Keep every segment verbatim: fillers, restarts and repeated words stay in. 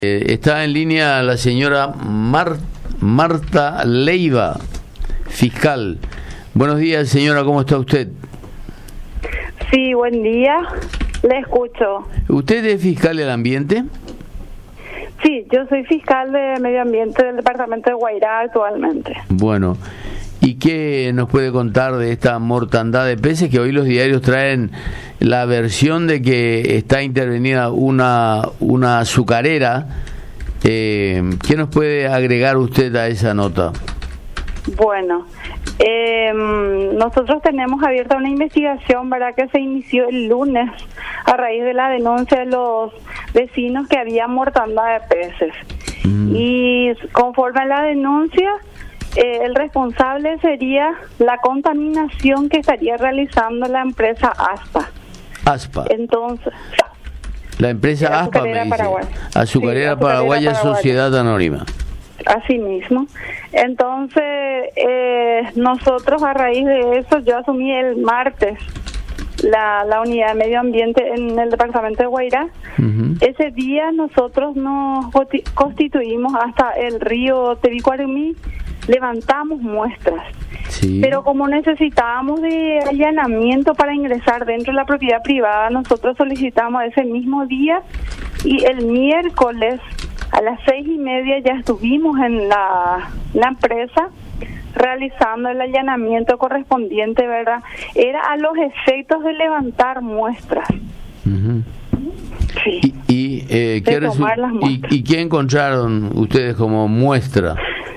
Eh, está en línea la señora Mar- Marta Leiva, fiscal. Buenos días, señora, ¿cómo está usted? Sí, buen día, le escucho. ¿Usted es fiscal del ambiente? Sí, yo soy fiscal de medio ambiente del departamento de Guairá actualmente. Bueno, ¿y qué nos puede contar de esta mortandad de peces que hoy los diarios traen la versión de que está intervenida una, una azucarera? Eh, ¿Qué nos puede agregar usted a esa nota? Bueno, eh, nosotros tenemos abierta una investigación, ¿verdad?, que se inició el lunes a raíz de la denuncia de los vecinos que había mortandad de peces. Mm. Y conforme a la denuncia, eh, el responsable sería la contaminación que estaría realizando la empresa ASPA. ASPA. Entonces, la empresa ASPA, me dice. Paraguay. Azucarera, sí, Azucarera Paraguaya, Paraguaya, Sociedad Anónima. Así mismo. Entonces, eh, nosotros a raíz de eso, yo asumí el martes la, la unidad de medio ambiente en el departamento de Guairá. Uh-huh. Ese día nosotros nos constituimos hasta el río Tebicuarumí, levantamos muestras. Sí. Pero como necesitábamos de allanamiento para ingresar dentro de la propiedad privada, nosotros solicitamos ese mismo día y el miércoles a las seis y media ya estuvimos en la, la empresa realizando el allanamiento correspondiente, ¿verdad? Era a los efectos de levantar muestras. Uh-huh. Sí. ¿Y, y, eh, ¿qué resu- y, ¿Y qué encontraron ustedes como muestra?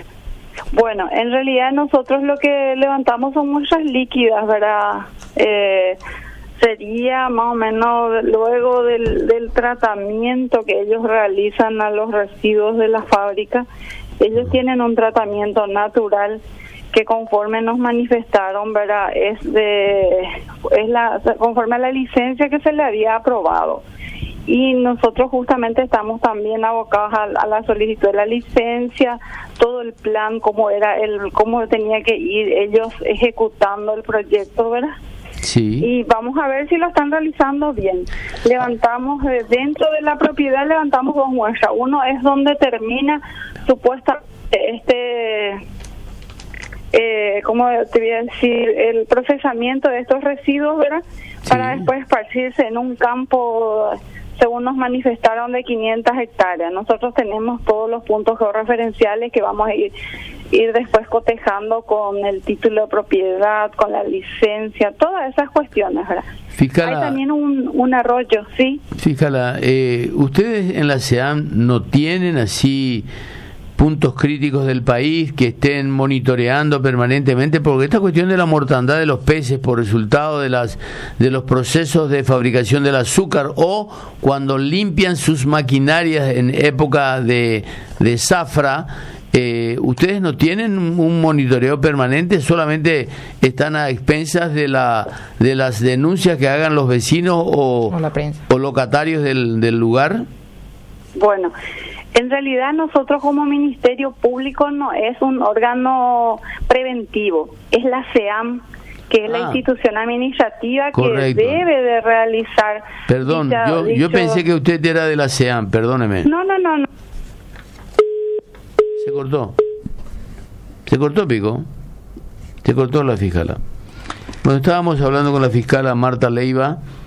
Bueno, en realidad nosotros lo que levantamos son muestras líquidas, ¿verdad? Eh, sería más o menos luego del, del tratamiento que ellos realizan a los residuos de la fábrica. Ellos tienen un tratamiento natural que conforme nos manifestaron, ¿verdad?, es de es la conforme a la licencia que se le había aprobado. Y nosotros justamente estamos también abocados a, a la solicitud de la licencia, todo el plan, cómo era el cómo tenía que ir ellos ejecutando el proyecto, ¿verdad? Sí. Y vamos a ver si lo están realizando bien. Levantamos eh, dentro de la propiedad levantamos dos muestras. Uno es donde termina supuestamente este eh, ¿cómo te voy a decir? El procesamiento de estos residuos, ¿verdad? Sí. Para después esparcirse en un campo, según nos manifestaron, de quinientas hectáreas. Nosotros tenemos todos los puntos georreferenciales que vamos a ir, ir después cotejando con el título de propiedad, con la licencia, todas esas cuestiones, ¿verdad? Fiscala, hay también un, un arroyo, ¿sí? Fiscala, eh, ¿ustedes en la SEAM no tienen así puntos críticos del país que estén monitoreando permanentemente? Porque esta cuestión de la mortandad de los peces por resultado de las de los procesos de fabricación del azúcar o cuando limpian sus maquinarias en época de, de zafra, eh, ¿ustedes no tienen un monitoreo permanente? ¿Solamente están a expensas de la de las denuncias que hagan los vecinos o, o, la prensa. o locatarios del, del lugar? Bueno, en realidad nosotros como Ministerio Público no es un órgano preventivo, es la SEAM, que es ah, la institución administrativa correcto, que debe de realizar. Perdón, dicha, yo, dicho... yo pensé que usted era de la SEAM, perdóneme. No, no, no, no. Se cortó. ¿Se cortó, Pico? Se cortó la fiscala. Bueno, estábamos hablando con la fiscala Marta Leiva.